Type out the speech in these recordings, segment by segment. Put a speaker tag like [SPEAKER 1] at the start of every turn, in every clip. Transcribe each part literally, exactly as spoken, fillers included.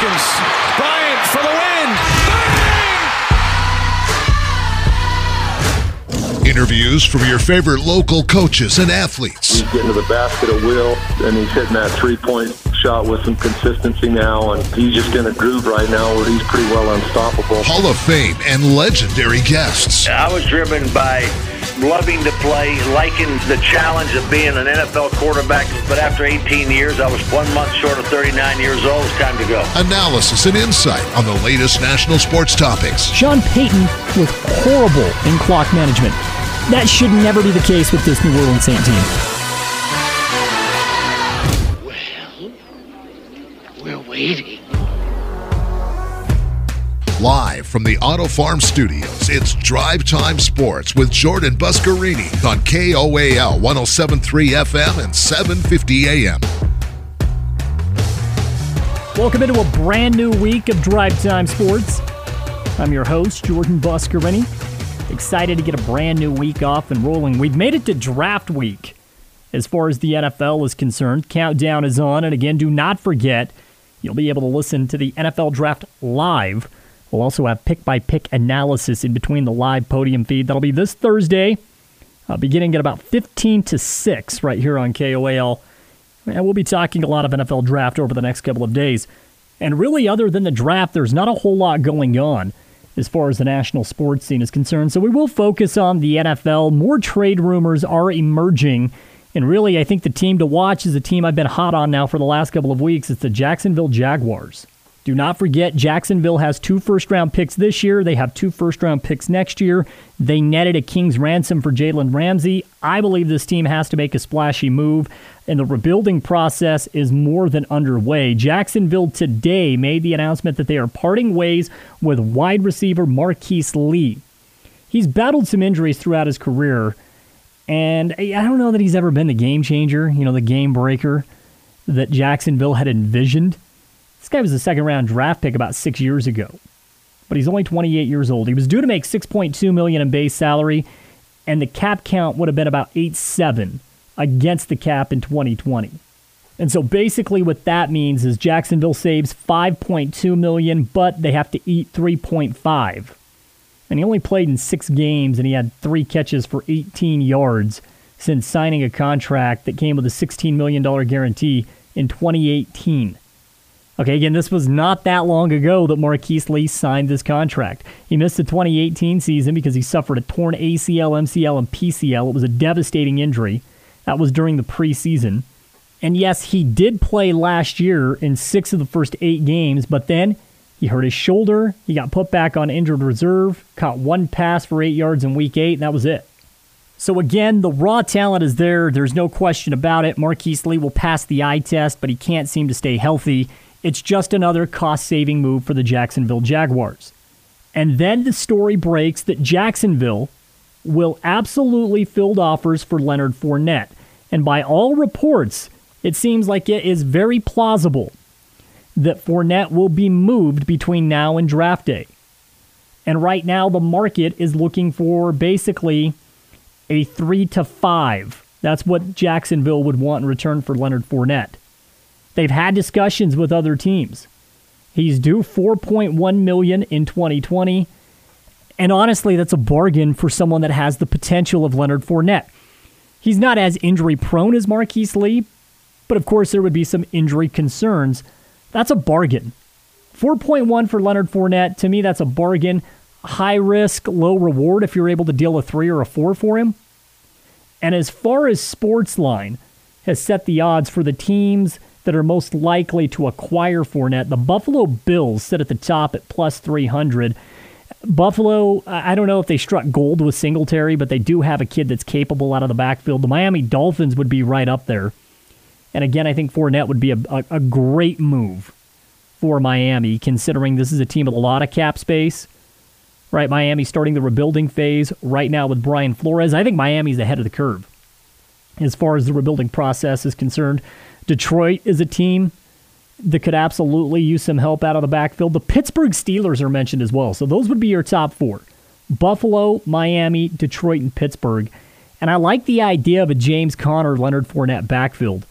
[SPEAKER 1] seconds. Bryant for the win. Bang!
[SPEAKER 2] Interviews from your favorite local coaches and athletes.
[SPEAKER 3] He's getting to the basket at will, and he's hitting that three-point shot with some consistency now, and he's just in a groove right now where he's pretty well unstoppable.
[SPEAKER 2] Hall of Fame and legendary guests.
[SPEAKER 4] I was driven by loving to play, liking the challenge of being an N F L quarterback, but after eighteen years, I was one month short of thirty-nine years old. It's time to go.
[SPEAKER 2] Analysis and insight on the latest national sports topics.
[SPEAKER 5] Sean Payton was horrible in clock management. That should never be the case with this New Orleans Saints team.
[SPEAKER 6] We're waiting.
[SPEAKER 2] Live from the Auto Farm Studios, it's Drive Time Sports with Jordan Buscarini on K O A L one oh seven point three F M and seven fifty A M.
[SPEAKER 5] Welcome into a brand new week of Drive Time Sports. I'm your host, Jordan Buscarini. Excited to get a brand new week off and rolling. We've made it to draft week as far as the N F L is concerned. Countdown is on, and again, do not forget, you'll be able to listen to the N F L Draft live. We'll also have pick-by-pick analysis in between the live podium feed. That'll be this Thursday, uh, beginning at about fifteen to six right here on K O A L. And we'll be talking a lot of N F L Draft over the next couple of days. And really, other than the draft, there's not a whole lot going on as far as the national sports scene is concerned. So we will focus on the N F L. More trade rumors are emerging. And really, I think the team to watch is a team I've been hot on now for the last couple of weeks. It's the Jacksonville Jaguars. Do not forget, Jacksonville has two first-round picks this year. They have two first-round picks next year. They netted a king's ransom for Jalen Ramsey. I believe this team has to make a splashy move, and the rebuilding process is more than underway. Jacksonville today made the announcement that they are parting ways with wide receiver Marquise Lee. He's battled some injuries throughout his career, and I don't know that he's ever been the game changer, you know, the game breaker that Jacksonville had envisioned. This guy was a second-round draft pick about six years ago, but he's only twenty-eight years old. He was due to make six point two million dollars in base salary, and the cap count would have been about eight point seven against the cap in twenty twenty. And so basically what that means is Jacksonville saves five point two million dollars, but they have to eat three point five. And he only played in six games, and he had three catches for eighteen yards since signing a contract that came with a sixteen million dollars guarantee in twenty eighteen. Okay, again, this was not that long ago that Marquise Lee signed this contract. He missed the twenty eighteen season because he suffered a torn A C L, M C L, and P C L. It was a devastating injury. That was during the preseason. And yes, he did play last year in six of the first eight games, but then he hurt his shoulder. He got put back on injured reserve, caught one pass for eight yards in week eight, and that was it. So again, the raw talent is there. There's no question about it. Marquise Lee will pass the eye test, but he can't seem to stay healthy. It's just another cost-saving move for the Jacksonville Jaguars. And then the story breaks that Jacksonville will absolutely field offers for Leonard Fournette. And by all reports, it seems like it is very plausible that Fournette will be moved between now and draft day. And right now, the market is looking for basically a three to five. That's what Jacksonville would want in return for Leonard Fournette. They've had discussions with other teams. He's due four point one million dollars in twenty twenty. And honestly, that's a bargain for someone that has the potential of Leonard Fournette. He's not as injury-prone as Marquise Lee, but of course there would be some injury concerns. That's a bargain. four point one for Leonard Fournette, to me that's a bargain. High risk, low reward if you're able to deal a three or a four for him. And as far as Sportsline has set the odds for the teams that are most likely to acquire Fournette, the Buffalo Bills sit at the top at plus three hundred. Buffalo, I don't know if they struck gold with Singletary, but they do have a kid that's capable out of the backfield. The Miami Dolphins would be right up there. And again, I think Fournette would be a, a, a great move for Miami, considering this is a team with a lot of cap space. Right, Miami starting the rebuilding phase right now with Brian Flores. I think Miami's ahead of the curve as far as the rebuilding process is concerned. Detroit is a team that could absolutely use some help out of the backfield. The Pittsburgh Steelers are mentioned as well. So those would be your top four. Buffalo, Miami, Detroit, and Pittsburgh. And I like the idea of a James Conner, Leonard Fournette backfield.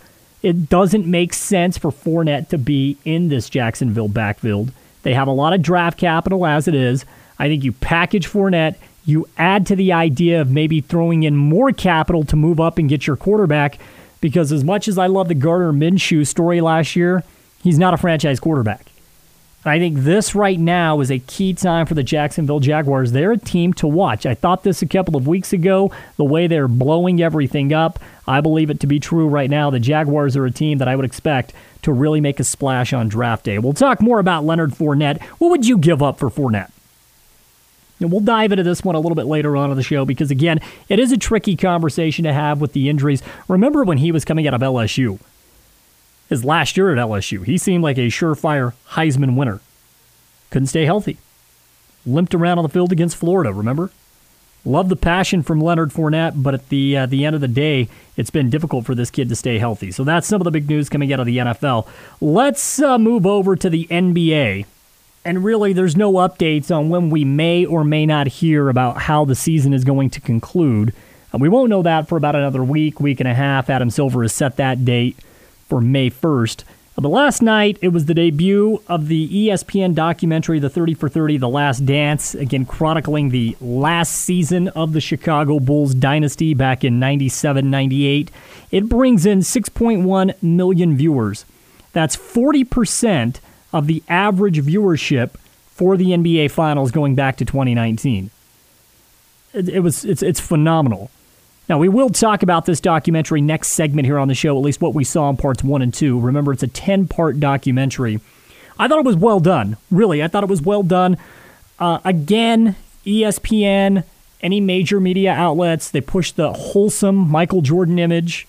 [SPEAKER 5] It doesn't make sense for Fournette to be in this Jacksonville backfield. They have a lot of draft capital as it is. I think you package Fournette, you add to the idea of maybe throwing in more capital to move up and get your quarterback, because as much as I love the Gardner Minshew story last year, he's not a franchise quarterback. I think this right now is a key time for the Jacksonville Jaguars. They're a team to watch. I thought this a couple of weeks ago, the way they're blowing everything up. I believe it to be true right now. The Jaguars are a team that I would expect to really make a splash on draft day. We'll talk more about Leonard Fournette. What would you give up for Fournette? And we'll dive into this one a little bit later on in the show because, again, it is a tricky conversation to have with the injuries. Remember when he was coming out of L S U? His last year at L S U, he seemed like a surefire Heisman winner. Couldn't stay healthy. Limped around on the field against Florida, remember? Love the passion from Leonard Fournette, but at the uh, the end of the day, it's been difficult for this kid to stay healthy. So that's some of the big news coming out of the N F L. Let's uh, move over to the N B A. And really, there's no updates on when we may or may not hear about how the season is going to conclude. Uh, we won't know that for about another week, week and a half. Adam Silver has set that date for May first. But last night, it was the debut of the E S P N documentary, The thirty for thirty, The Last Dance, again chronicling the last season of the Chicago Bulls dynasty back in ninety-seven ninety-eight. It brings in six point one million viewers. That's forty percent of the average viewership for the N B A Finals going back to twenty nineteen. It, it was it's it's phenomenal. Now, we will talk about this documentary next segment here on the show, at least what we saw in parts one and two. Remember, it's a ten-part documentary. I thought it was well done. Really, I thought it was well done. Uh, again, E S P N, any major media outlets, they pushed the wholesome Michael Jordan image.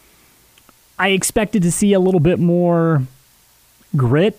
[SPEAKER 5] I expected to see a little bit more grit.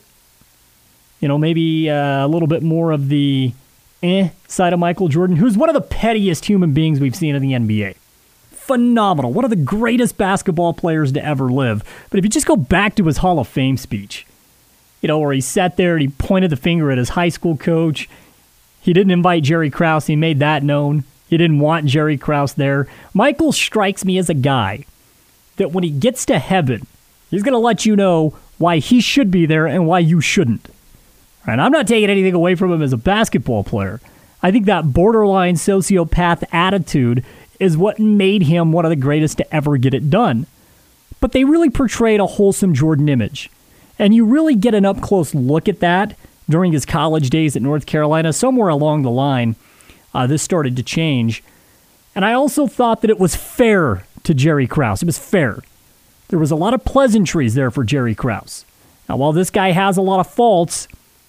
[SPEAKER 5] You know, maybe uh, a little bit more of the eh side of Michael Jordan, who's one of the pettiest human beings we've seen in the N B A. Phenomenal. One of the greatest basketball players to ever live. But if you just go back to his Hall of Fame speech, you know, where he sat there and he pointed the finger at his high school coach. He didn't invite Jerry Krause. He made that known. He didn't want Jerry Krause there. Michael strikes me as a guy that when he gets to heaven, he's going to let you know why he should be there and why you shouldn't. And I'm not taking anything away from him as a basketball player. I think that borderline sociopath attitude is what made him one of the greatest to ever get it done. But they really portrayed a wholesome Jordan image. And you really get an up-close look at that during his college days at North Carolina. Somewhere along the line, uh, this started to change. And I also thought that it was fair to Jerry Krause. It was fair. There was a lot of pleasantries there for Jerry Krause. Now, while this guy has a lot of faults,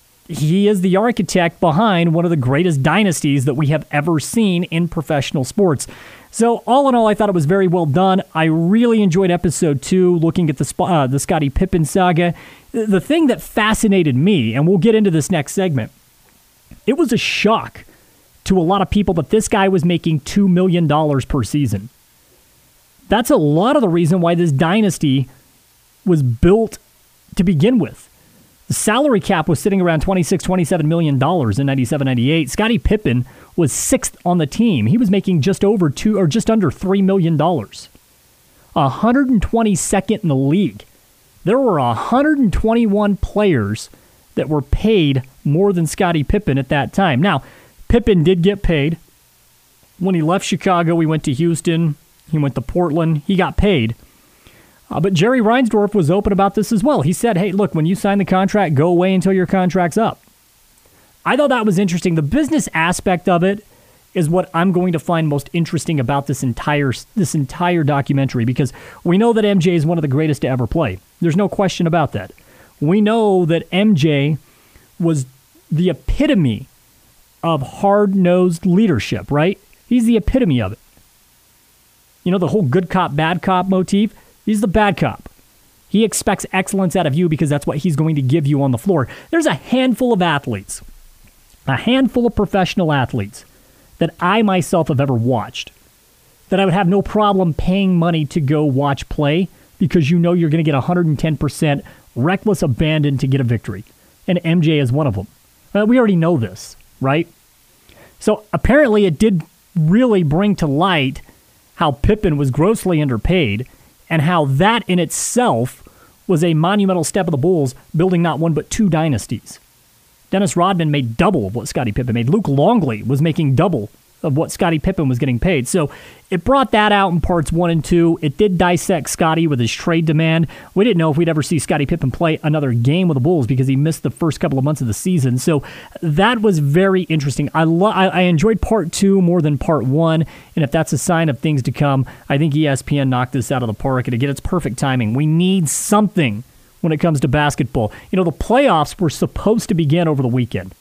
[SPEAKER 5] he is the architect behind one of the greatest dynasties that we have ever seen in professional sports. So all in all, I thought it was very well done. I really enjoyed episode two, looking at the uh, the Scottie Pippen saga. The thing that fascinated me, and we'll get into this next segment, it was a shock to a lot of people that this guy was making two million dollars per season. That's a lot of the reason why this dynasty was built to begin with. The salary cap was sitting around twenty-six, twenty-seven million dollars in ninety-seven ninety-eight. Scottie Pippen was sixth on the team. He was making just over two or just under three million dollars. one hundred twenty-second in the league. There were one hundred twenty-one players that were paid more than Scottie Pippen at that time. Now, Pippen did get paid. When he left Chicago, he went to Houston. He went to Portland. He got paid. Uh, but Jerry Reinsdorf was open about this as well. He said, hey, look, when you sign the contract, go away until your contract's up. I thought that was interesting. The business aspect of it is what I'm going to find most interesting about this entire this entire documentary, because we know that M J is one of the greatest to ever play. There's no question about that. We know that M J was the epitome of hard-nosed leadership, right? He's the epitome of it. You know, the whole good cop, bad cop motif? He's the bad cop. He expects excellence out of you because that's what he's going to give you on the floor. There's a handful of athletes, a handful of professional athletes that I myself have ever watched that I would have no problem paying money to go watch play because you know you're going to get one hundred ten percent reckless abandon to get a victory. And M J is one of them. Uh, we already know this, right? So apparently it did really bring to light how Pippen was grossly underpaid. and how that in itself was a monumental step of the Bulls building not one but two dynasties. Dennis Rodman made double of what Scottie Pippen made. Luke Longley was making double of what Scottie Pippen was getting paid. So it brought that out in parts one and two. It did dissect Scottie with his trade demand. We didn't know if we'd ever see Scottie Pippen play another game with the Bulls because he missed the first couple of months of the season. So that was very interesting. I, lo- I, I enjoyed part two more than part one, and if that's a sign of things to come, I think E S P N knocked this out of the park. And again, it's perfect timing. We need something when it comes to basketball. You know, the playoffs were supposed to begin over the weekend.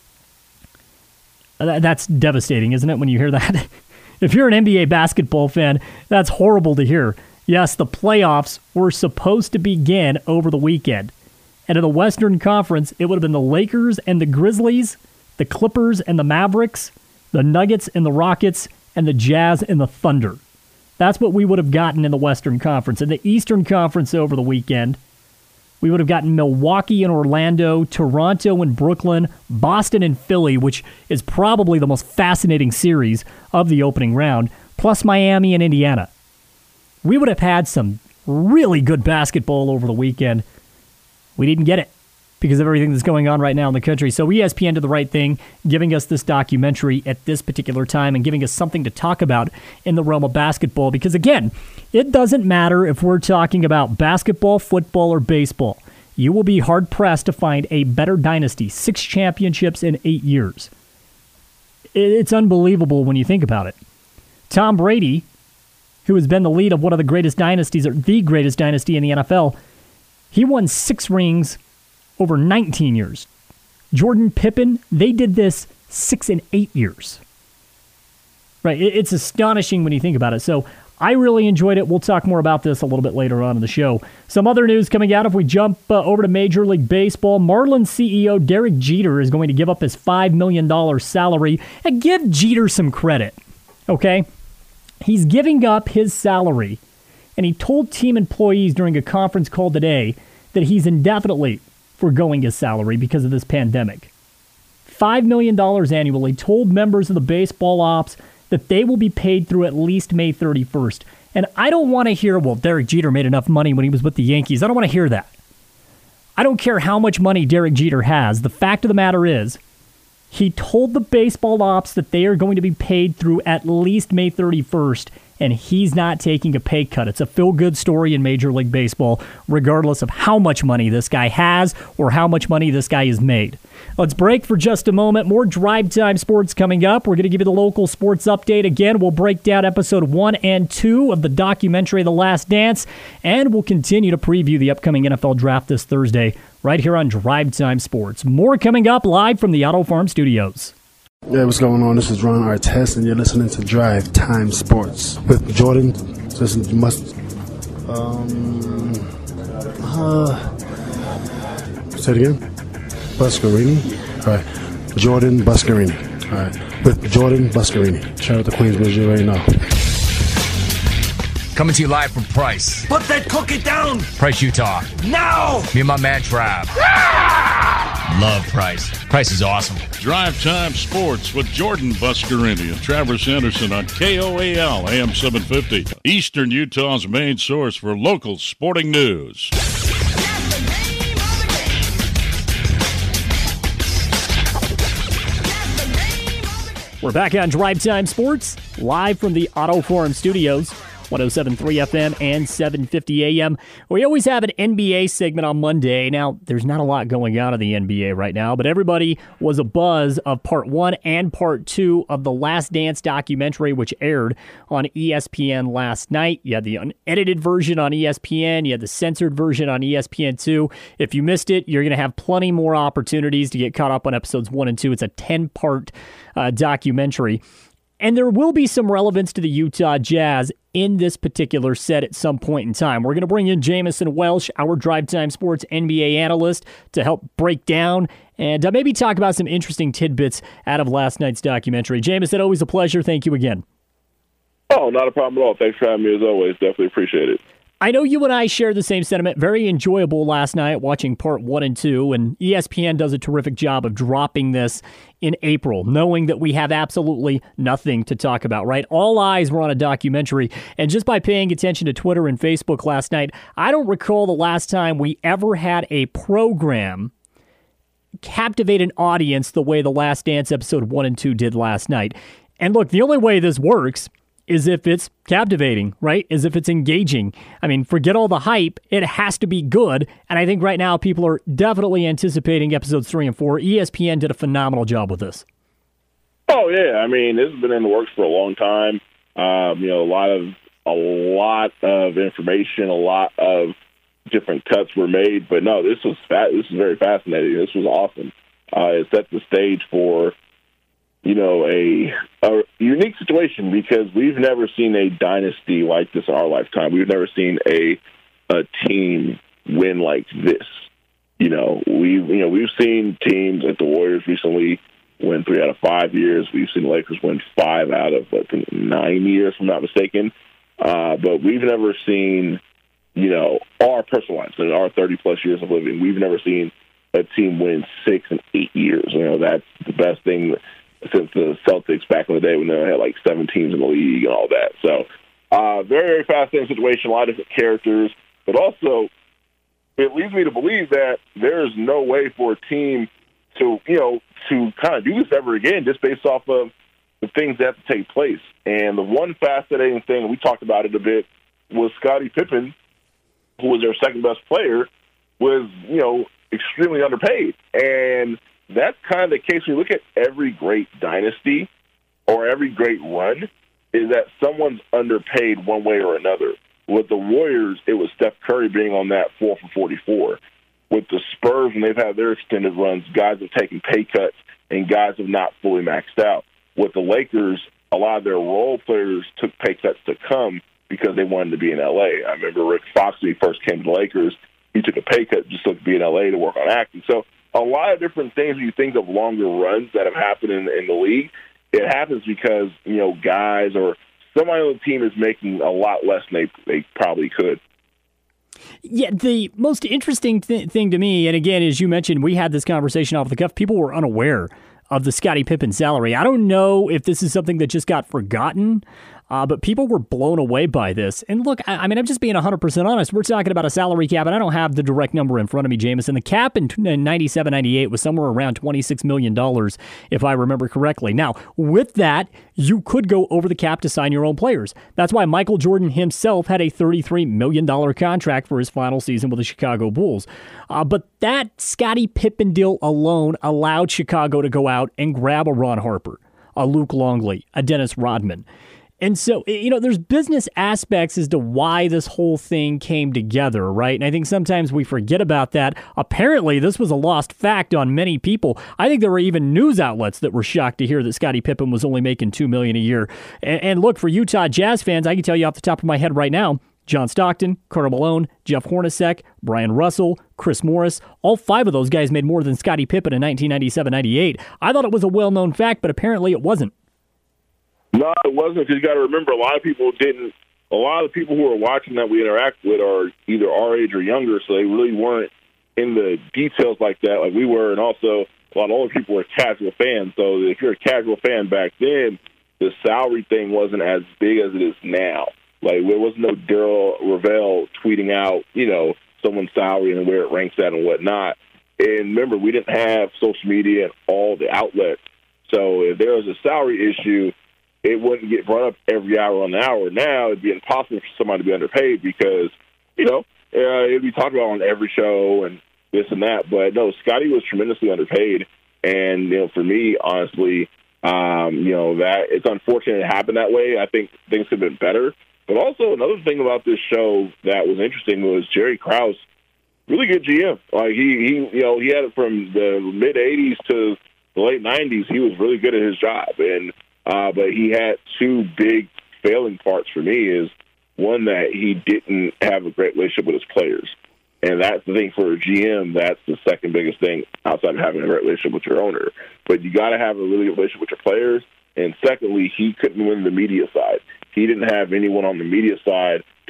[SPEAKER 5] That's devastating, isn't it, when you hear that? If you're an N B A basketball fan, that's horrible to hear. Yes, the playoffs were supposed to begin over the weekend. And in the Western Conference, it would have been the Lakers and the Grizzlies, the Clippers and the Mavericks, the Nuggets and the Rockets, and the Jazz and the Thunder. That's what we would have gotten in the Western Conference. In the Eastern Conference over the weekend, we would have gotten Milwaukee and Orlando, Toronto and Brooklyn, Boston and Philly, which is probably the most fascinating series of the opening round, plus Miami and Indiana. We would have had some really good basketball over the weekend. We didn't get it because of everything that's going on right now in the country. So E S P N did the right thing, giving us this documentary at this particular time and giving us something to talk about in the realm of basketball. Because again, it doesn't matter if we're talking about basketball, football, or baseball. You will be hard-pressed to find a better dynasty. Six championships in eight years. It's unbelievable when you think about it. Tom Brady, who has been the lead of one of the greatest dynasties, or the greatest dynasty in the N F L, he won six rings over nineteen years. Jordan Pippen, they did this six and eight years. Right? It's astonishing when you think about it. So I really enjoyed it. We'll talk more about this a little bit later on in the show. Some other news coming out. If we jump uh, over to Major League Baseball, Marlins C E O Derek Jeter is going to give up his five million dollars salary. And give Jeter some credit, okay? He's giving up his salary, and he told team employees during a conference call today that he's indefinitely foregoing his salary because of this pandemic. five million dollars annually, told members of the baseball ops that they will be paid through at least May thirty-first. And I don't want to hear, well, Derek Jeter made enough money when he was with the Yankees. I don't want to hear that. I don't care how much money Derek Jeter has. The fact of the matter is, he told the baseball ops that they are going to be paid through at least May thirty-first, and he's not taking a pay cut. It's a feel-good story in Major League Baseball, regardless of how much money this guy has or how much money this guy has made. Let's break for just a moment. More Drive Time Sports coming up. We're going to give you the local sports update. Again, we'll break down episode one and two of the documentary The Last Dance, and we'll continue to preview the upcoming N F L Draft this Thursday right here on Drive Time Sports. More coming up live from the Auto Farm Studios.
[SPEAKER 7] Yeah, what's going on? This is Ron Artest, and you're listening to Drive Time Sports with Jordan. Listen, you must. Um. Uh, say it again. Buscarini. All right. Jordan Buscarini. All right. With Jordan Buscarini. Shout out to Queensbridge. You already know.
[SPEAKER 8] Coming to you live from Price.
[SPEAKER 9] Put that cookie down!
[SPEAKER 8] Price, Utah.
[SPEAKER 9] Now!
[SPEAKER 8] Me and my man, Trav. Ah! Love Price. Price is awesome.
[SPEAKER 10] Drive Time Sports with Jordan Buscarini and Travis Anderson on K O A L A M seven fifty. Eastern Utah's main source for local sporting news.
[SPEAKER 5] We're back on Drive Time Sports, live from the Auto Forum Studios, one oh seven point three F M and seven fifty A M. We always have an N B A segment on Monday. Now, there's not a lot going on in the N B A right now, but everybody was abuzz of part one and part two of the Last Dance documentary, which aired on E S P N last night. You had the unedited version on E S P N. You had the censored version on E S P N two. If you missed it, you're going to have plenty more opportunities to get caught up on episodes one and two. It's a ten-part uh, documentary. And there will be some relevance to the Utah Jazz in this particular set at some point in time. We're going to bring in Jamison Welsh, our Drive Time Sports N B A analyst, to help break down and uh, maybe talk about some interesting tidbits out of last night's documentary. Jamison, always a pleasure. Thank you again.
[SPEAKER 11] Oh, not a problem at all. Thanks for having me as always. Definitely appreciate it.
[SPEAKER 5] I know you and I share the same sentiment. Very enjoyable last night watching part one and two, and E S P N does a terrific job of dropping this in April, knowing that we have absolutely nothing to talk about, right? All eyes were on a documentary, and just by paying attention to Twitter and Facebook last night, I don't recall the last time we ever had a program captivate an audience the way The Last Dance episode one and two did last night. And look, the only way this works is if it's captivating, right? Is if it's engaging. I mean, forget all the hype. It has to be good. And I think right now people are definitely anticipating episodes three and four. E S P N did a phenomenal job with this.
[SPEAKER 9] Oh, yeah. I mean, this has been in the works for a long time. Um, you know, a lot of a lot of information, a lot of different cuts were made. But no, this was fa- this was very fascinating. This was awesome. Uh, it set the stage for, you know, a, a unique situation because we've never seen a dynasty like this in our lifetime. We've never seen a a team win like this. You know, we you know we've seen teams like the Warriors recently win three out of five years. We've seen the Lakers win five out of I think nine years, if I'm not mistaken. Uh, but we've never seen, you know, our personal lives in our thirty plus years of living. We've never seen a team win six and eight years. You know, that's the best thing since the Celtics back in the day when they had like seven teams in the league and all that. So uh, very, very fascinating situation, a lot of different characters. But also, it leads me to believe that there is no way for a team to, you know, to kind of do this ever again just based off of the things that have to take place. And the one fascinating thing, and we talked about it a bit, was Scottie Pippen, who was their second-best player, was, you know, extremely underpaid. And that's kind of the case when you look at every great dynasty or every great run, is that someone's underpaid one way or another. With the Warriors, it was Steph Curry being on that four for forty-four. With the Spurs, when they've had their extended runs, guys have taken pay cuts and guys have not fully maxed out. With the Lakers, a lot of their role players took pay cuts to come because they wanted to be in L A. I remember Rick Fox, when he first came to the Lakers, he took a pay cut just to be in L A to work on acting. So a lot of different things when you think of longer runs that have happened in, in the league, it happens because, you know, guys or somebody on the team is making a lot less than they, they probably could.
[SPEAKER 5] Yeah, the most interesting th- thing to me, and again, as you mentioned, we had this conversation off the cuff, people were unaware of the Scottie Pippen salary. I don't know if this is something that just got forgotten, uh, but people were blown away by this. And look, I, I mean, I'm just being one hundred percent honest. We're talking about a salary cap, and I don't have the direct number in front of me, Jameson. The cap in ninety-seven ninety-eight was somewhere around twenty-six million dollars, if I remember correctly. Now, with that, you could go over the cap to sign your own players. That's why Michael Jordan himself had a thirty-three million dollars contract for his final season with the Chicago Bulls. Uh, but that Scottie Pippen deal alone allowed Chicago to go out and grab a Ron Harper, a Luke Longley, a Dennis Rodman. And so, you know, there's business aspects as to why this whole thing came together, right? And I think sometimes we forget about that. Apparently, this was a lost fact on many people. I think there were even news outlets that were shocked to hear that Scottie Pippen was only making two million dollars a year. And, and look, for Utah Jazz fans, I can tell you off the top of my head right now, John Stockton, Karl Malone, Jeff Hornacek, Brian Russell, Chris Morris, all five of those guys made more than Scottie Pippen in nineteen ninety-seven ninety-eight. I thought it was a well-known fact, but apparently it wasn't.
[SPEAKER 9] No, it wasn't, because you got to remember, a lot of people didn't, a lot of the people who are watching that we interact with are either our age or younger, so they really weren't in the details like that, like we were, and also a lot of older people were casual fans, so if you're a casual fan back then, the salary thing wasn't as big as it is now. Like, there was no Daryl Ravel tweeting out, you know, someone's salary and where it ranks at and whatnot. And remember, we didn't have social media and all the outlets, so if there was a salary issue, it wouldn't get brought up every hour on the hour. Now it'd be impossible for somebody to be underpaid because, you know, uh, it'd be talked about on every show and this and that. But no, Scottie was tremendously underpaid. And, you know, for me, honestly, um, you know, that it's unfortunate it happened that way. I think things could have been better. But also another thing about this show that was interesting was Jerry Krause, really good G M. Like he, he you know, he had it from the mid eighties to the late nineties. He was really good at his job. And, Uh, but he had two big failing parts for me is, one, that he didn't have a great relationship with his players. And that's the thing for a G M, that's the second biggest thing outside of having a great relationship with your owner. But you got to have a really good relationship with your players. And secondly, he couldn't win the media side. He didn't have anyone on the media side to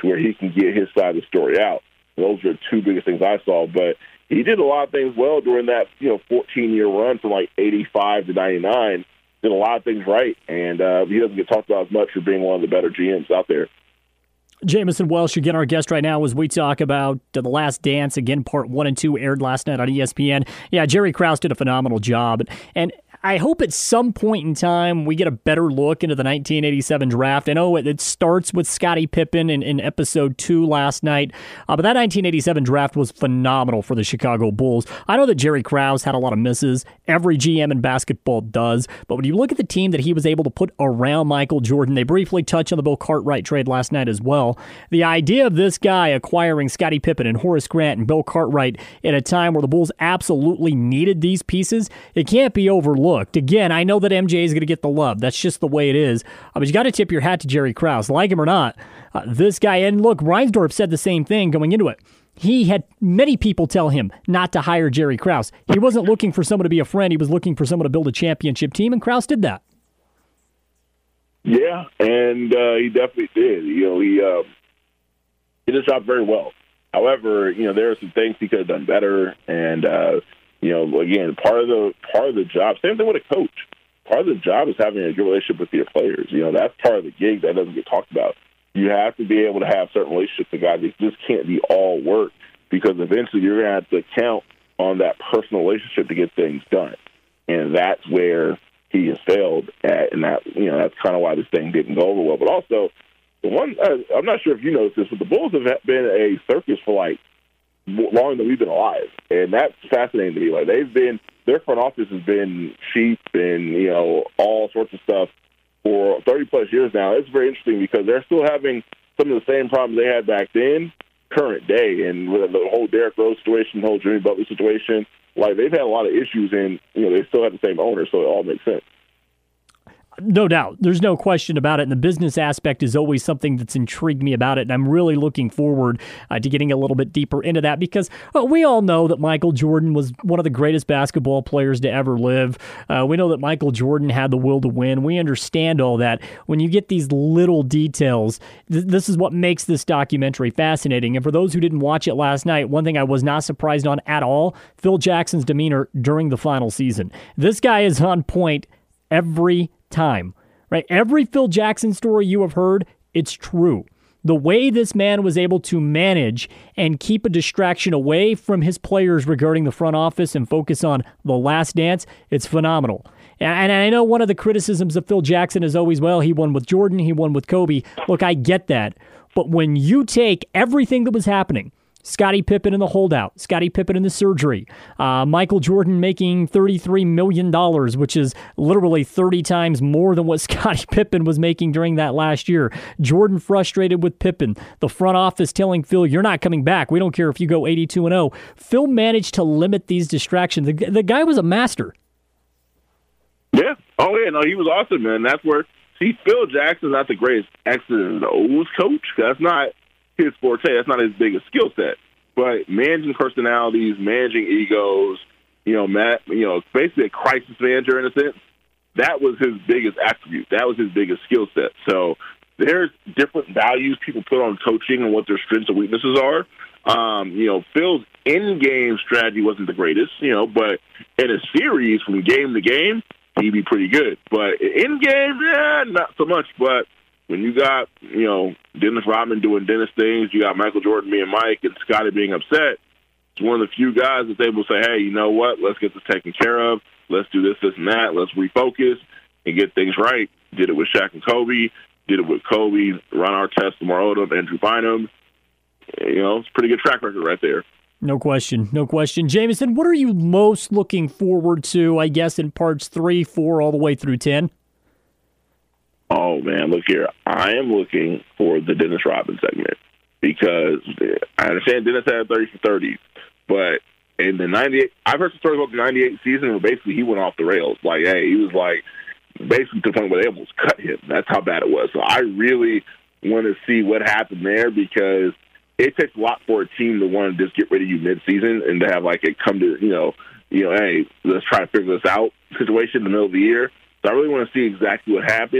[SPEAKER 9] to where he can get his side of the story out. Those are the two biggest things I saw. But he did a lot of things well during that, you know, fourteen-year run from like eighty-five to ninety-nine. Did a lot of things right, and uh, he doesn't get talked about as much for being one of the better G Ms out there.
[SPEAKER 5] Jamison Welsh, again, our guest right now as we talk about The Last Dance. Again, part one and two aired last night on E S P N. Yeah, Jerry Krause did a phenomenal job. And I hope at some point in time we get a better look into the nineteen eighty-seven draft. I know it, it starts with Scottie Pippen in, in episode two last night, uh, but that nineteen eighty-seven draft was phenomenal for the Chicago Bulls. I know that Jerry Krause had a lot of misses. Every G M in basketball does. But when you look at the team that he was able to put around Michael Jordan, they briefly touched on the Bill Cartwright trade last night as well. The idea of this guy acquiring Scottie Pippen and Horace Grant and Bill Cartwright at a time where the Bulls absolutely needed these pieces, it can't be overlooked. Again, I know that M J is going to get the love. That's just the way it is. Uh, but you got to tip your hat to Jerry Krause. Like him or not, uh, this guy, and look, Reinsdorf said the same thing going into it. He had many people tell him not to hire Jerry Krause. He wasn't looking for someone to be a friend. He was looking for someone to build a championship team, and Krause did that.
[SPEAKER 9] Yeah, and uh, he definitely did. You know, he uh, did his job very well. However, you know, there are some things he could have done better, and uh, you know, again, part of the part of the job. Same thing with a coach. Part of the job is having a good relationship with your players. You know, that's part of the gig that doesn't get talked about. You have to be able to have certain relationships with guys. It just can't be all work, because eventually you're going to have to count on that personal relationship to get things done, and that's where he has failed at, and that, you know, that's kind of why this thing didn't go over well. But also, the one uh, I'm not sure if you noticed this, but the Bulls have been a circus for like longer than we've been alive, and that's fascinating to me. Like, they've been, their front office has been cheap and, you know, all sorts of stuff for thirty plus years now. It's very interesting because they're still having some of the same problems they had back then, current day, and with the whole Derrick Rose situation, the whole Jimmy Butler situation. Like, they've had a lot of issues, and, you know, they still have the same owner, so it all makes sense.
[SPEAKER 5] No doubt. There's no question about it. And the business aspect is always something that's intrigued me about it. And I'm really looking forward uh, to getting a little bit deeper into that, because uh, we all know that Michael Jordan was one of the greatest basketball players to ever live. Uh, we know that Michael Jordan had the will to win. We understand all that. When you get these little details, th- this is what makes this documentary fascinating. And for those who didn't watch it last night, one thing I was not surprised on at all, Phil Jackson's demeanor during the final season. This guy is on point every time, right? Every Phil Jackson story you have heard, it's true. The way this man was able to manage and keep a distraction away from his players regarding the front office and focus on The Last Dance, it's phenomenal. And I know one of the criticisms of Phil Jackson is always, well, he won with Jordan, he won with Kobe. Look, I get that. But when you take everything that was happening, Scottie Pippen in the holdout, Scottie Pippen in the surgery, uh, Michael Jordan making thirty-three million dollars, which is literally thirty times more than what Scottie Pippen was making during that last year. Jordan frustrated with Pippen. The front office telling Phil, you're not coming back. We don't care if you go eighty-two and oh. Phil managed to limit these distractions. The, the guy was a master.
[SPEAKER 9] Yeah. Oh, yeah. No, he was awesome, man. That's where, see, Phil Jackson's not the greatest X's and O's coach. That's not his forte. That's not his biggest skill set. But managing personalities, managing egos, you know, Matt, you know, basically a crisis manager in a sense, that was his biggest attribute. That was his biggest skill set. So there's different values people put on coaching and what their strengths and weaknesses are. Um, you know, Phil's in-game strategy wasn't the greatest, you know, but in a series from game to game, he'd be pretty good. But in-game, yeah, not so much. But when you got, you know, Dennis Rodman doing Dennis things, you got Michael Jordan being Mike, and Scottie being upset, it's one of the few guys that's able to say, hey, you know what, let's get this taken care of. Let's do this, this, and that. Let's refocus and get things right. Did it with Shaq and Kobe. Did it with Kobe, Ron Artest, Lamar Odom, Andrew Bynum. You know, it's a pretty good track record right there.
[SPEAKER 5] No question, no question. Jamison, what are you most looking forward to, I guess, in parts three, four, all the way through ten?
[SPEAKER 9] Oh, man, look here. I am looking for the Dennis Rodman segment because I understand Dennis had thirty for thirty, but in the ninety-eight, I've heard some stories about the ninety-eight season where basically he went off the rails. Like, hey, he was like basically to the point where they almost cut him. That's how bad it was. So I really want to see what happened there because it takes a lot for a team to want to just get rid of you mid-season and to have like it come to, you know, you know, hey, let's try to figure this out situation in the middle of the year. So I really want to see exactly what happened.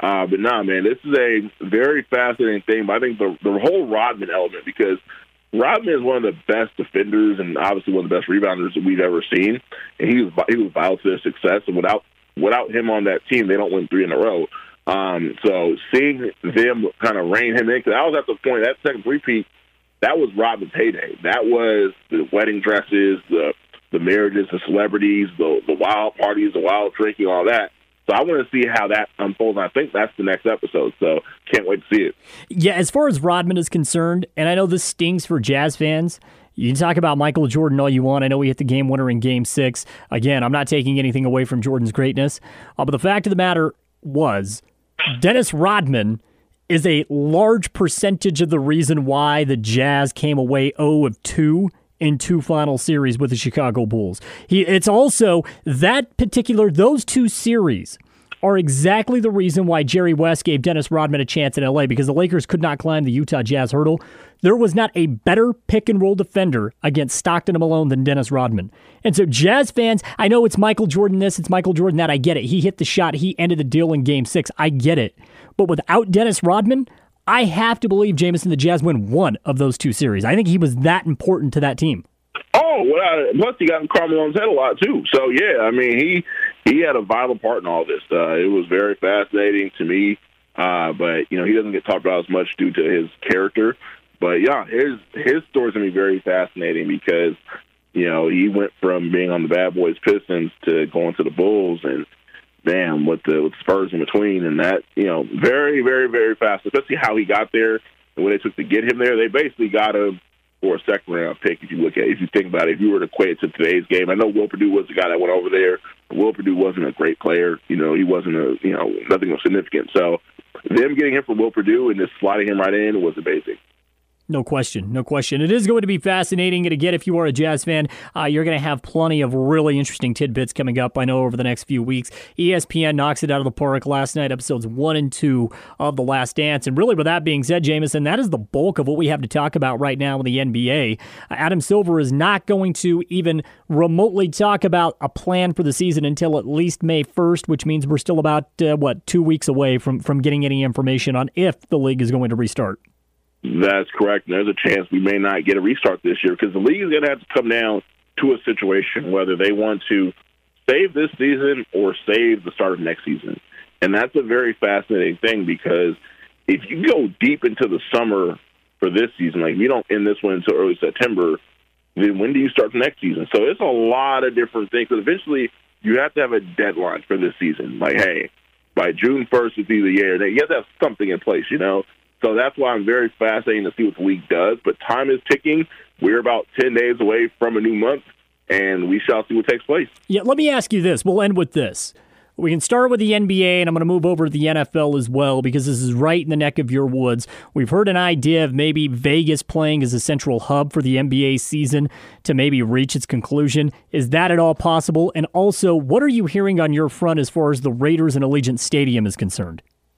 [SPEAKER 9] Uh, but nah, man, this is a very fascinating thing. But I think the the whole Rodman element, because Rodman is one of the best defenders and obviously one of the best rebounders that we've ever seen, and he was he was vital to their success. And without without him on that team, they don't win three in a row. Um, so seeing them kind of rein him in, because I was at the point that second three-peat, that was Rodman's heyday. That was the wedding dresses, the the marriages, the celebrities, the the wild parties, the wild drinking, all that. So I want to see how that unfolds. I think that's the next episode, so can't wait to see it.
[SPEAKER 5] Yeah, as far as Rodman is concerned, and I know this stings for Jazz fans, you can talk about Michael Jordan all you want. I know he hit the game winner in Game six. Again, I'm not taking anything away from Jordan's greatness. Uh, but the fact of the matter was, Dennis Rodman is a large percentage of the reason why the Jazz came away oh of two in two final series with the Chicago Bulls. He, it's also that particular, those two series are exactly the reason why Jerry West gave Dennis Rodman a chance in L A, because the Lakers could not climb the Utah Jazz hurdle. There was not a better pick-and-roll defender against Stockton and Malone than Dennis Rodman. And so Jazz fans, I know it's Michael Jordan this, it's Michael Jordan that, I get it. He hit the shot, he ended the deal in Game six, I get it. But without Dennis Rodman, I have to believe Jameson the Jazz win one of those two series. I think he was that important to that team.
[SPEAKER 9] Oh, well, I, plus he got in Karl Malone's head a lot, too. So, yeah, I mean, he he had a vital part in all this. Uh, it was very fascinating to me. Uh, but, you know, he doesn't get talked about as much due to his character. But, yeah, his, his story's going to be very fascinating because, you know, he went from being on the Bad Boys Pistons to going to the Bulls and, damn, with the, with the Spurs in between. And that, you know, very, very, very fast, especially how he got there and when they took to get him there. They basically got him for a second-round pick, if you look at it, if you think about it. If you were to equate it to today's game, I know Will Perdue was the guy that went over there. Will Perdue wasn't a great player. You know, he wasn't a, you know, nothing of significance. So them getting him for Will Perdue and just sliding him right in was amazing.
[SPEAKER 5] No question, no question. It is going to be fascinating. And again, if you are a Jazz fan, uh, you're going to have plenty of really interesting tidbits coming up, I know, over the next few weeks. E S P N knocks it out of the park last night, episodes one and two of The Last Dance. And really, with that being said, Jameson, that is the bulk of what we have to talk about right now in the N B A. Uh, Adam Silver is not going to even remotely talk about a plan for the season until at least May first, which means we're still about, uh, what, two weeks away from, from getting any information on if the league is going to restart.
[SPEAKER 9] That's correct. And there's a chance we may not get a restart this year because the league is going to have to come down to a situation whether they want to save this season or save the start of next season. And that's a very fascinating thing because if you go deep into the summer for this season, like you don't end this one until early September, then when do you start the next season? So it's a lot of different things. But eventually you have to have a deadline for this season. Like, hey, by June first, it's either yeah or nay. You have to have something in place, you know? So that's why I'm very fascinated to see what the league does. But time is ticking. We're about ten days away from a new month, and we shall see what takes place.
[SPEAKER 5] Yeah, let me ask you this. We'll end with this. We can start with the N B A, and I'm going to move over to the N F L as well because this is right in the neck of your woods. We've heard an idea of maybe Vegas playing as a central hub for the N B A season to maybe reach its conclusion. Is that at all possible? And also, what are you hearing on your front as far as the Raiders and Allegiant Stadium is concerned?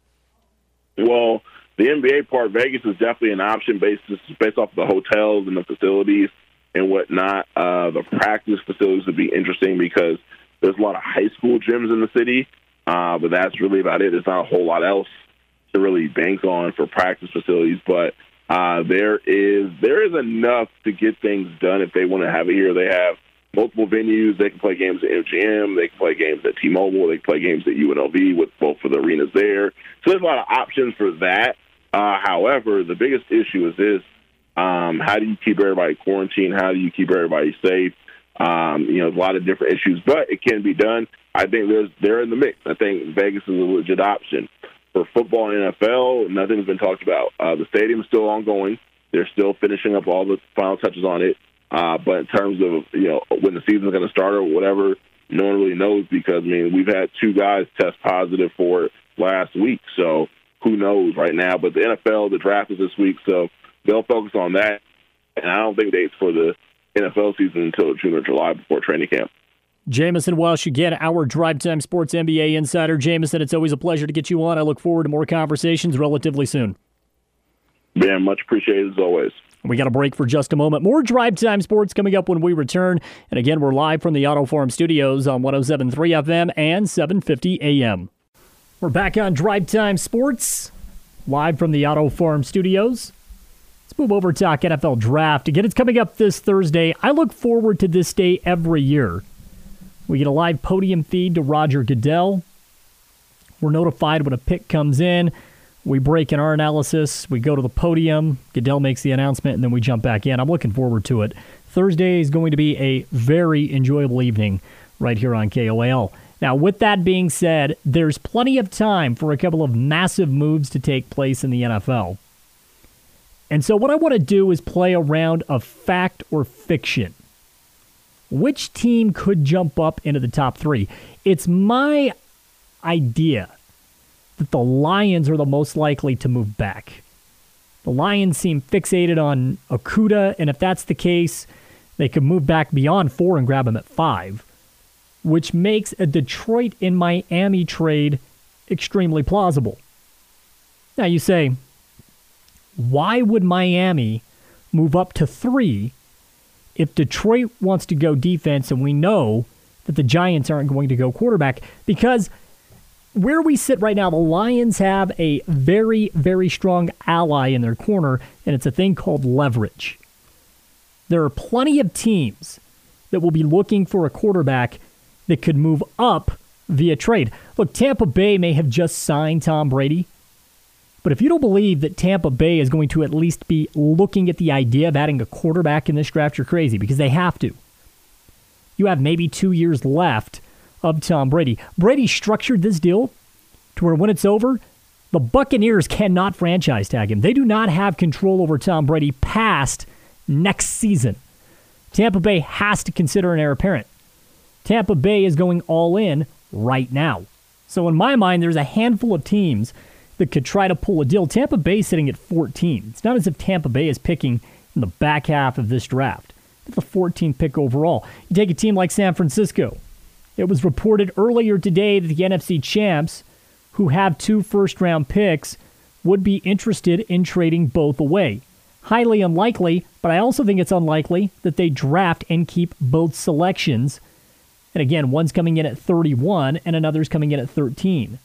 [SPEAKER 9] Well, the N B A part, Vegas is definitely an option based based off the hotels and the facilities and whatnot. Uh, the practice facilities would be interesting because there's a lot of high school gyms in the city, uh, but that's really about it. There's not a whole lot else to really bank on for practice facilities, but uh, there is there is enough to get things done if they want to have it here. They have multiple venues. They can play games at M G M. They can play games at T-Mobile. They can play games at U N L V with both of the arenas there. So there's a lot of options for that. Uh, however, the biggest issue is this. Um, how do you keep everybody quarantined? How do you keep everybody safe? Um, you know, a lot of different issues, but it can be done. I think there's they're in the mix. I think Vegas is a legit option. For football and N F L, nothing's been talked about. Uh, the stadium is still ongoing. They're still finishing up all the final touches on it. Uh, but in terms of, you know, when the season's going to start or whatever, no one really knows because, I mean, we've had two guys test positive for it last week. So who knows right now? But the N F L, the draft is this week, so they'll focus on that. And I don't think dates for the N F L season until June or July before training camp.
[SPEAKER 5] Jameson Welsh, again, our Drive Time Sports N B A insider. Jameson, it's always a pleasure to get you on. I look forward to more conversations relatively soon.
[SPEAKER 9] Man, much appreciated as always.
[SPEAKER 5] We got a break for just a moment. More Drive Time Sports coming up when we return. And again, we're live from the Auto Forum Studios on one oh seven point three F M and seven fifty A M. We're back on Drive Time Sports, live from the Auto Farm Studios. Let's move over to talk N F L Draft. Again, it's coming up this Thursday. I look forward to this day every year. We get a live podium feed to Roger Goodell. We're notified when a pick comes in. We break in our analysis. We go to the podium. Goodell makes the announcement, and then we jump back in. I'm looking forward to it. Thursday is going to be a very enjoyable evening right here on K O A L. Now, with that being said, there's plenty of time for a couple of massive moves to take place in the N F L. And so what I want to do is play a round of fact or fiction. Which team could jump up into the top three? It's my idea that the Lions are the most likely to move back. The Lions seem fixated on Okudah, and if that's the case, they could move back beyond four and grab him at five, which makes a Detroit and Miami trade extremely plausible. Now you say, why would Miami move up to three if Detroit wants to go defense and we know that the Giants aren't going to go quarterback? Because where we sit right now, the Lions have a very, very strong ally in their corner, and it's a thing called leverage. There are plenty of teams that will be looking for a quarterback that could move up via trade. Look, Tampa Bay may have just signed Tom Brady, but if you don't believe that Tampa Bay is going to at least be looking at the idea of adding a quarterback in this draft, you're crazy, because they have to. You have maybe two years left of Tom Brady. Brady structured this deal to where when it's over, the Buccaneers cannot franchise tag him. They do not have control over Tom Brady past next season. Tampa Bay has to consider an heir apparent. Tampa Bay is going all in right now. So in my mind, there's a handful of teams that could try to pull a deal. Tampa Bay is sitting at fourteen. It's not as if Tampa Bay is picking in the back half of this draft. It's the fourteenth pick overall. You take a team like San Francisco. It was reported earlier today that the N F C champs, who have two first-round picks, would be interested in trading both away. Highly unlikely, but I also think it's unlikely that they draft and keep both selections. And again, one's coming in at thirty-one and another's coming in at thirteen.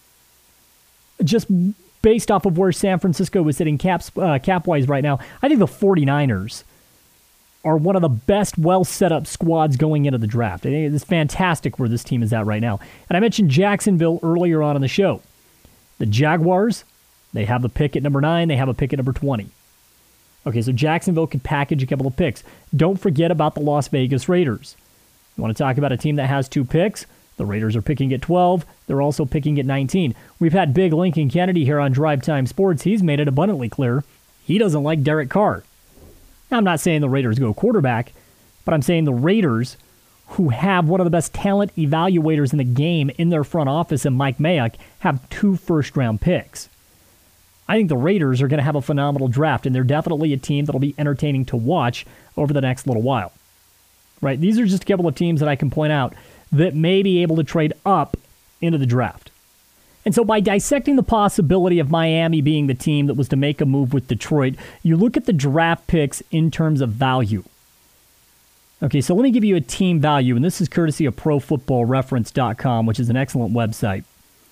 [SPEAKER 5] Just based off of where San Francisco is sitting caps, uh, cap-wise right now, I think the 49ers are one of the best well-set-up squads going into the draft. I think it's fantastic where this team is at right now. And I mentioned Jacksonville earlier on in the show. The Jaguars, they have a pick at number nine. They have a pick at number twenty. Okay, so Jacksonville could package a couple of picks. Don't forget about the Las Vegas Raiders. You want to talk about a team that has two picks? The Raiders are picking at twelve. They're also picking at nineteen. We've had Big Lincoln Kennedy here on Drive Time Sports. He's made it abundantly clear he doesn't like Derek Carr. Now, I'm not saying the Raiders go quarterback, but I'm saying the Raiders, who have one of the best talent evaluators in the game in their front office and Mike Mayock, have two first-round picks. I think the Raiders are going to have a phenomenal draft, and they're definitely a team that'll be entertaining to watch over the next little while. Right? These are just a couple of teams that I can point out that may be able to trade up into the draft. And so by dissecting the possibility of Miami being the team that was to make a move with Detroit, you look at the draft picks in terms of value. Okay, so let me give you a team value, and this is courtesy of pro football reference dot com, which is an excellent website.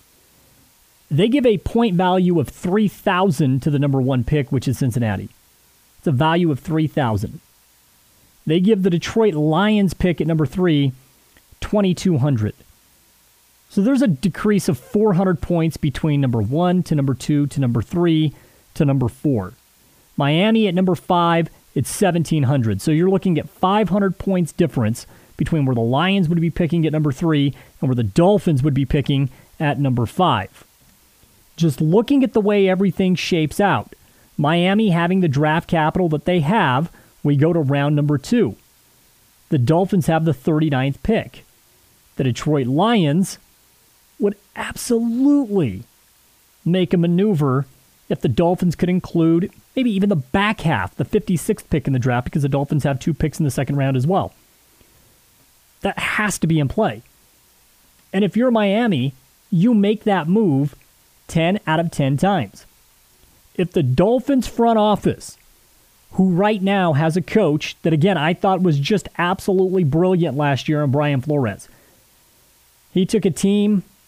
[SPEAKER 5] They give a point value of three thousand to the number one pick, which is Cincinnati. It's a value of three thousand. They give the Detroit Lions pick at number three, twenty-two hundred. So there's a decrease of four hundred points between number one to number two to number three to number four. Miami at number five, it's seventeen hundred. So you're looking at five hundred points difference between where the Lions would be picking at number three and where the Dolphins would be picking at number five. Just looking at the way everything shapes out, Miami having the draft capital that they have, we go to round number two. The Dolphins have the thirty-ninth pick. The Detroit Lions would absolutely make a maneuver if the Dolphins could include maybe even the back half, the fifty-sixth pick in the draft, because the Dolphins have two picks in the second round as well. That has to be in play. And if you're Miami, you make that move ten out of ten times. If the Dolphins front office, who right now has a coach that, again, I thought was just absolutely brilliant last year in Brian Flores. He took a team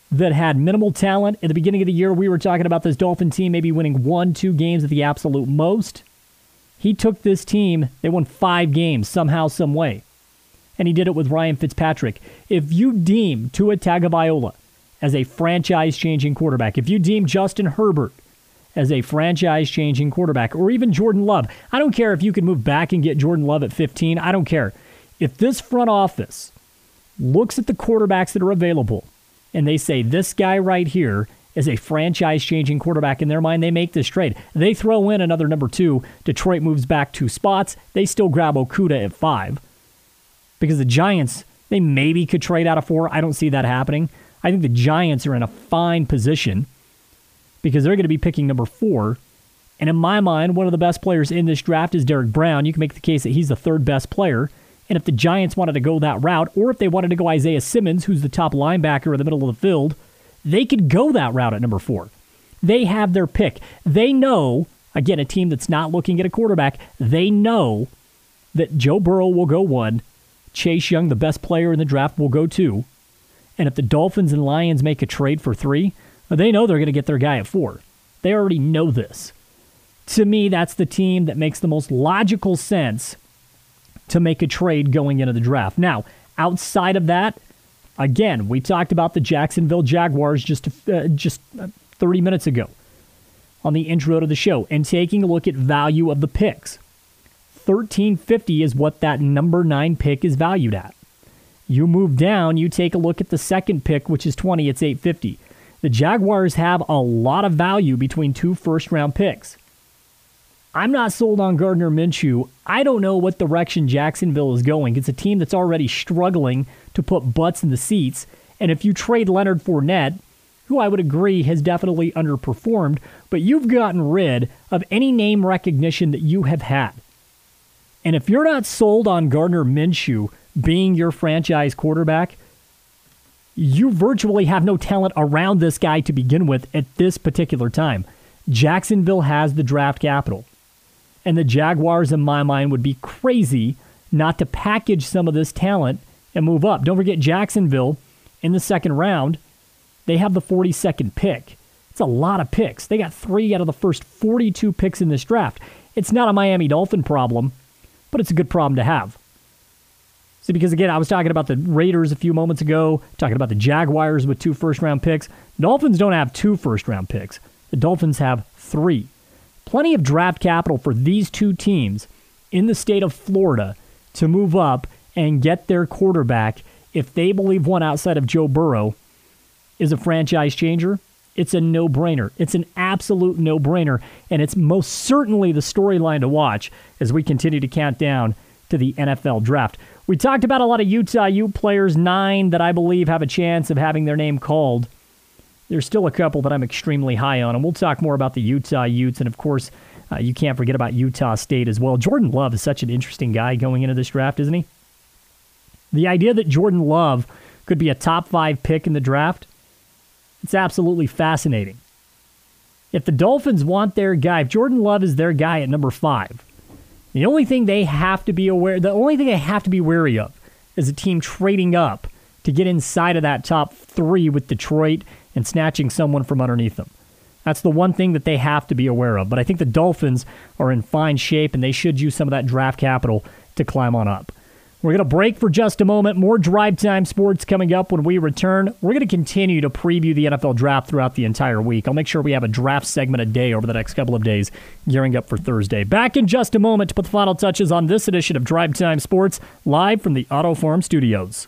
[SPEAKER 5] that had minimal talent. At the beginning of the year, we were talking about this Dolphin team maybe winning one, two games at the absolute most. He took this team, they won five games somehow, some way. And he did it with Ryan Fitzpatrick. If you deem Tua Tagovailoa as a franchise-changing quarterback, if you deem Justin Herbert as a franchise-changing quarterback, or even Jordan Love, I don't care if you can move back and get Jordan Love at fifteen. I don't care. If this front office looks at the quarterbacks that are available and they say, this guy right here is a franchise-changing quarterback in their mind, they make this trade. They throw in another number two. Detroit moves back two spots. They still grab Okudah at five. Because the Giants, they maybe could trade out of four. I don't see that happening. I think the Giants are in a fine position because they're going to be picking number four. And in my mind, one of the best players in this draft is Derek Brown. You can make the case that he's the third best player. And if the Giants wanted to go that route, or if they wanted to go Isaiah Simmons, who's the top linebacker in the middle of the field, they could go that route at number four. They have their pick. They know, again, a team that's not looking at a quarterback, they know that Joe Burrow will go one, Chase Young, the best player in the draft, will go two. And if the Dolphins and Lions make a trade for three, they know they're going to get their guy at four. They already know this. To me, that's the team that makes the most logical sense to make a trade going into the draft. Now, outside of that, again, we talked about the Jacksonville Jaguars just uh, just thirty minutes ago on the intro to the show, and taking a look at value of the picks. thirteen fifty is what that number nine pick is valued at. You move down, you take a look at the second pick, which is twenty, it's eight fifty. The Jaguars have a lot of value between two first-round picks. I'm not sold on Gardner Minshew. I don't know what direction Jacksonville is going. It's a team that's already struggling to put butts in the seats. And if you trade Leonard Fournette, who I would agree has definitely underperformed, but you've gotten rid of any name recognition that you have had. And if you're not sold on Gardner Minshew being your franchise quarterback, you virtually have no talent around this guy to begin with at this particular time. Jacksonville has the draft capital. And the Jaguars, in my mind, would be crazy not to package some of this talent and move up. Don't forget Jacksonville in the second round, they have the forty-second pick. It's a lot of picks. They got three out of the first forty-two picks in this draft. It's not a Miami Dolphin problem, but it's a good problem to have. See, because again, I was talking about the Raiders a few moments ago, talking about the Jaguars with two first-round picks. Dolphins don't have two first-round picks. The Dolphins have three. Plenty of draft capital for these two teams in the state of Florida to move up and get their quarterback if they believe one outside of Joe Burrow is a franchise changer. It's a no-brainer. It's an absolute no-brainer, and it's most certainly the storyline to watch as we continue to count down to the N F L draft. We talked about a lot of Utah Ute players, nine that I believe have a chance of having their name called. There's still a couple that I'm extremely high on, and we'll talk more about the Utah Utes, and of course, uh, you can't forget about Utah State as well. Jordan Love is such an interesting guy going into this draft, isn't he? The idea that Jordan Love could be a top five pick in the draft, it's absolutely fascinating. If the Dolphins want their guy, if Jordan Love is their guy at number five, the only thing they have to be aware, the only thing they have to be wary of is a team trading up to get inside of that top three with Detroit and snatching someone from underneath them. That's the one thing that they have to be aware of. But I think the Dolphins are in fine shape, and they should use some of that draft capital to climb on up. We're going to break for just a moment. More Drive Time Sports coming up when we return. We're going to continue to preview the N F L draft throughout the entire week. I'll make sure we have a draft segment a day over the next couple of days, gearing up for Thursday. Back in just a moment to put the final touches on this edition of Drive Time Sports, live from the Auto Farm Studios.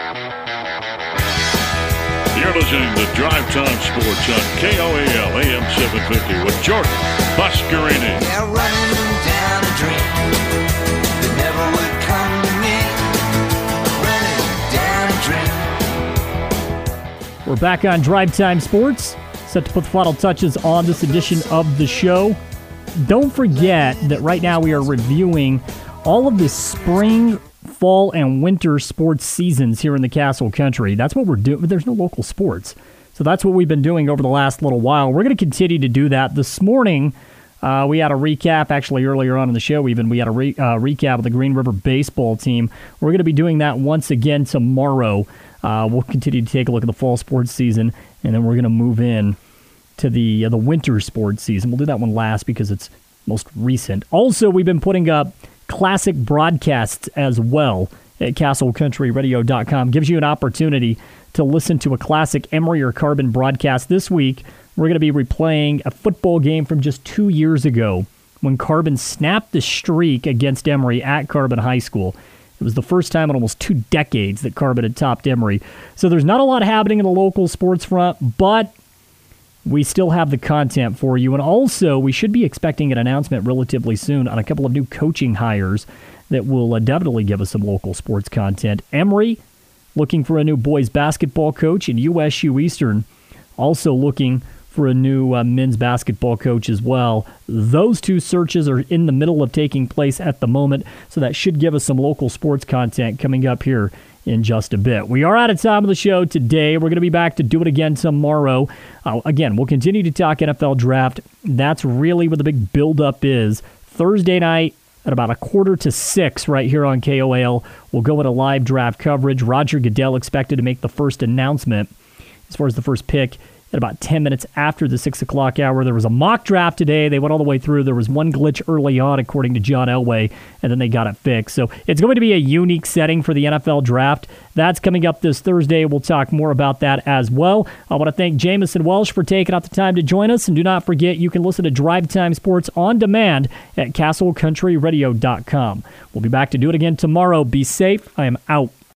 [SPEAKER 10] You're listening to Drive Time Sports on K O A L A M seven fifty with Jordan Buscarini.
[SPEAKER 11] Yeah, running down a dream that never would come to me. Running down a dream.
[SPEAKER 5] We're back on Drive Time Sports, set to put the final touches on this edition of the show. Don't forget that right now we are reviewing all of the spring, fall, and winter sports seasons here in the Castle Country. That's what we're doing. There's no local sports. So that's what we've been doing over the last little while. We're going to continue to do that. This morning, uh, we had a recap. Actually, earlier on in the show, even, we had a re- uh, recap of the Green River baseball team. We're going to be doing that once again tomorrow. Uh, we'll continue to take a look at the fall sports season and then we're going to move in to the uh, the winter sports season. We'll do that one last because it's most recent. Also, we've been putting up classic broadcasts as well at castle country radio dot com. Gives you an opportunity to listen to a classic Emory or Carbon broadcast. This week, we're going to be replaying a football game from just two years ago when Carbon snapped the streak against Emory at Carbon High School. It was the first time in almost two decades that Carbon had topped Emory. So there's not a lot happening in the local sports front, but we still have the content for you. And also, we should be expecting an announcement relatively soon on a couple of new coaching hires that will uh, definitely give us some local sports content. Emory looking for a new boys basketball coach, and U S U Eastern also looking for a new uh, men's basketball coach as well. Those two searches are in the middle of taking place at the moment, so that should give us some local sports content coming up here in just a bit. We are out of time of the show today. We're going to be back to do it again tomorrow. Uh, again, we'll continue to talk N F L draft. That's really where the big buildup is. Thursday night at about a quarter to six right here on K O A L. We'll go into live draft coverage. Roger Goodell expected to make the first announcement as far as the first pick at about ten minutes after the six o'clock hour. There was a mock draft today. They went all the way through. There was one glitch early on, according to John Elway, and then they got it fixed. So it's going to be a unique setting for the N F L draft. That's coming up this Thursday. We'll talk more about that as well. I want to thank Jamison Welsh for taking out the time to join us. And do not forget, you can listen to Drive Time Sports on demand at castle country radio dot com. We'll be back to do it again tomorrow. Be safe. I am out.